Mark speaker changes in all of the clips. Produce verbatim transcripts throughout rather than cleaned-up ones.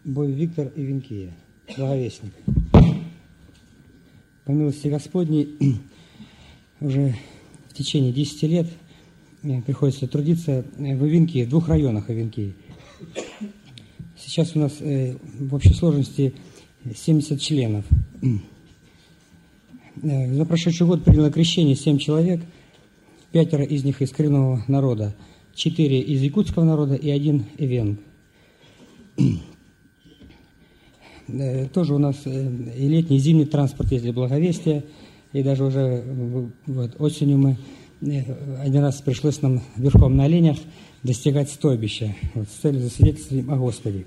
Speaker 1: Бой Виктор и Винкия, благовестник. По милости Господней, уже в течение десяти лет мне приходится трудиться в Ивинкии, в двух районах Ивинкии. Сейчас у нас в общей сложности семьдесят членов. За прошедший год приняло крещение семь человек, пятеро из них из коренного народа, четыре из якутского народа и один эвенг. Тоже у нас и летний, и зимний транспорт есть для благовестия, и даже уже вот, осенью мы один раз пришлось нам верхом на оленях достигать стойбища, вот, с целью засвидетельствовать о Господе.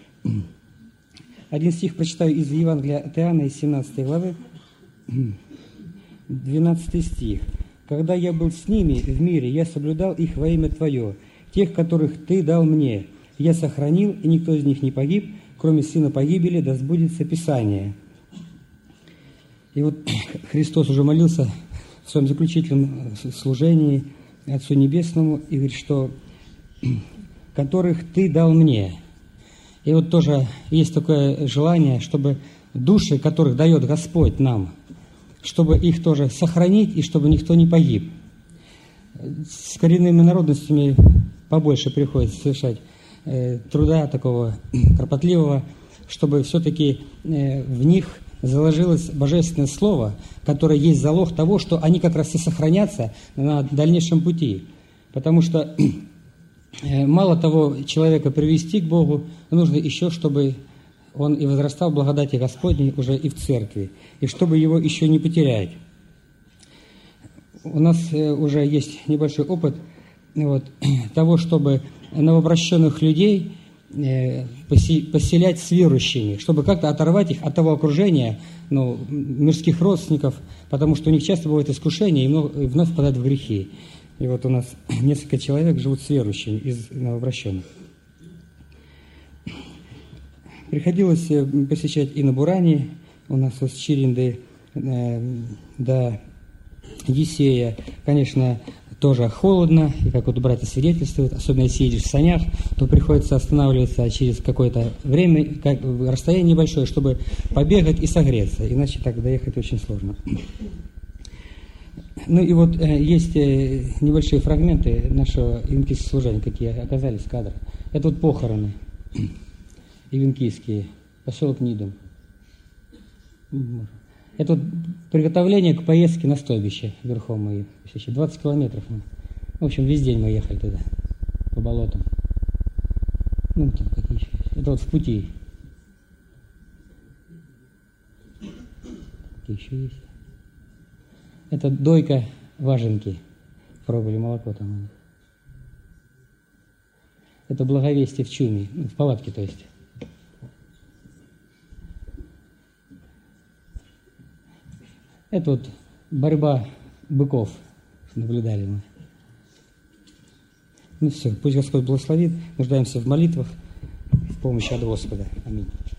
Speaker 1: Один стих прочитаю из Евангелия от Иоанна, из семнадцатой главы, двенадцатый стих. «Когда я был с ними в мире, я соблюдал их во имя Твое, тех, которых Ты дал мне. Я сохранил, и никто из них не погиб, кроме сына погибели, да сбудется Писание». И вот Христос уже молился в своем заключительном служении Отцу Небесному и говорит, что «которых Ты дал мне». И вот тоже есть такое желание, чтобы души, которых дает Господь нам, чтобы их тоже сохранить и чтобы никто не погиб. С коренными народностями побольше приходится совершать э, труда такого кропотливого, чтобы все-таки э, в них заложилось божественное слово, которое есть залог того, что они как раз и сохранятся на дальнейшем пути. Потому что э, мало того человека привести к Богу, нужно еще, чтобы он и возрастал в благодати Господней уже и в церкви, и чтобы его еще не потерять. У нас уже есть небольшой опыт вот, того, чтобы новообращенных людей поселять с верующими, чтобы как-то оторвать их от того окружения, ну, мирских родственников, потому что у них часто бывает искушение и вновь впадают в грехи. И вот у нас несколько человек живут с верующими из новообращенных. Приходилось посещать и на Буране, у нас с Чиринды э, до Есея, конечно, тоже холодно, и как вот братья свидетельствуют, особенно если едешь в санях, то приходится останавливаться через какое-то время, как, расстояние небольшое, чтобы побегать и согреться, иначе так доехать очень сложно. Ну и вот э, есть э, небольшие фрагменты нашего ивенкийского служения, какие оказались кадры. Это вот похороны ивенкийские, поселок Нидом. Это вот приготовление к поездке на стойбище верхом мы посещали. двадцать километров мы. В общем, весь день мы ехали туда, по болотам. Ну, там какие еще есть. Это вот в пути. Какие еще есть? Это дойка важенки. Пробовали молоко там. Это благовестие в чуме, в палатке, то есть. Это вот борьба быков, наблюдали мы. Ну все, пусть Господь благословит, нуждаемся в молитвах, в помощи от Господа. Аминь.